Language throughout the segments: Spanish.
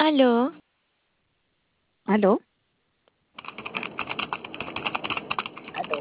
Aló, ¿Aló? ¿Aló?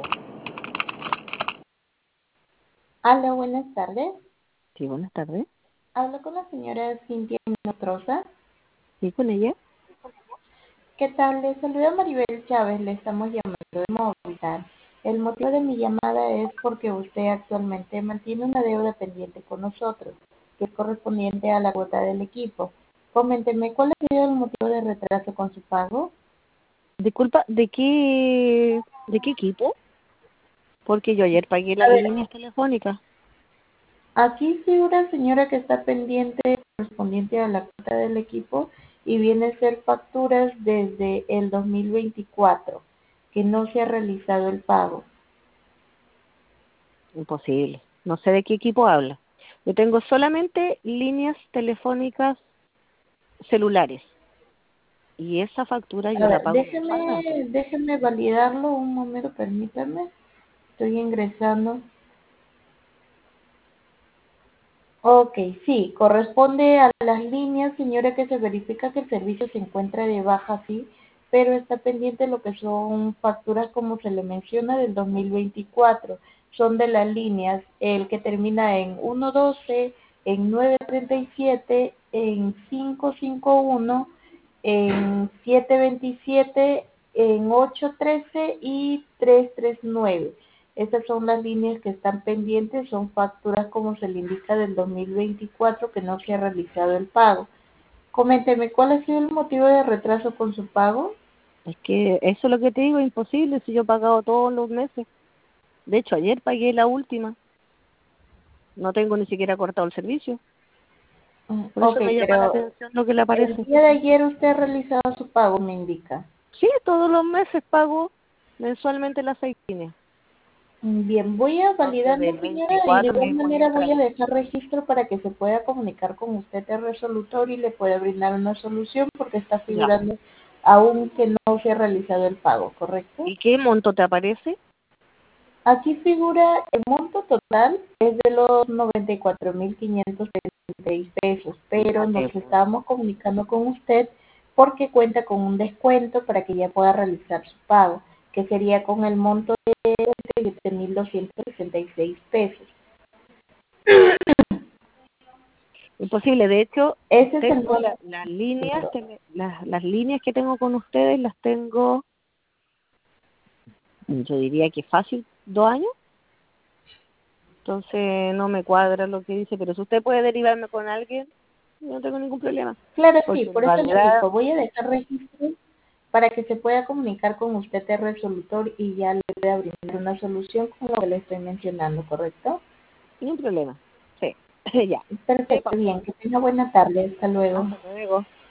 Hola, buenas tardes. Sí, buenas tardes. Hablo con la señora Cintia Nostroza. ¿Sí, con ella? ¿Qué tal? Le saluda Maribel Chávez. Le estamos llamando de Movistar. El motivo de mi llamada es porque usted actualmente mantiene una deuda pendiente con nosotros, que es correspondiente a la cuota del equipo. Coménteme, ¿cuál ha sido el motivo de retraso con su pago? Disculpa, ¿de qué equipo? Porque yo ayer pagué A las ver, líneas telefónicas. aquí figura, señora, que está pendiente correspondiente a la cuota del equipo y viene a ser facturas desde el 2024, que no se ha realizado el pago. Imposible. No sé de qué equipo habla. Yo tengo solamente líneas telefónicas celulares. Y esa factura A yo la ver, pago mensualmente. déjeme validarlo un momento, permítame. Estoy ingresando. Ok, sí, corresponde a las líneas, señora, que se verifica que el servicio se encuentra de baja, sí, pero está pendiente lo que son facturas, como se le menciona, del 2024. Son de las líneas, el que termina en 112, en 937, en 551, en 727, en 813 y 339. Estas son las líneas que están pendientes, son facturas, como se le indica, del 2024, que no se ha realizado el pago. Coménteme, ¿cuál ha sido el motivo de retraso con su pago? Es que eso es lo que te digo, imposible si yo he pagado todos los meses. De hecho, ayer pagué la última. No tengo ni siquiera cortado el servicio. Por eso Ok, me llama la pero atención lo que le el aparece. día de ayer usted ha realizado su pago, me indica. Sí, todos los meses pago mensualmente las 6 líneas. Bien, voy a Entonces, validarlo, del señora, y de 24 igual me voy a manera entrar. voy a dejar registro para que se pueda comunicar con usted el resolutor y le pueda brindar una solución, porque está Ya. figurando aún que no se ha realizado el pago, ¿correcto? ¿Y qué monto te aparece? Aquí figura el monto total es de los 94.536 pesos, pero Fíjate, nos pues. estamos comunicando con usted porque cuenta con un descuento para que ya pueda realizar su pago, que sería con el monto de 7.266 pesos. Imposible. De hecho, Ese es el tengo monto. las líneas, las líneas que tengo con ustedes, las tengo, yo diría que fácil, 2 años. Entonces no me cuadra lo que dice, pero si usted puede derivarme con alguien, yo no tengo ningún problema. Claro, sí, Porque en por eso le realidad, digo, voy a dejar registro para que se pueda comunicar con usted el resolutor y ya le pueda brindar una solución con lo que le estoy mencionando, ¿correcto? ningún problema. Sí, ya. Sí, Perfecto, papá. bien, que tenga buena tarde, hasta luego. Hasta luego.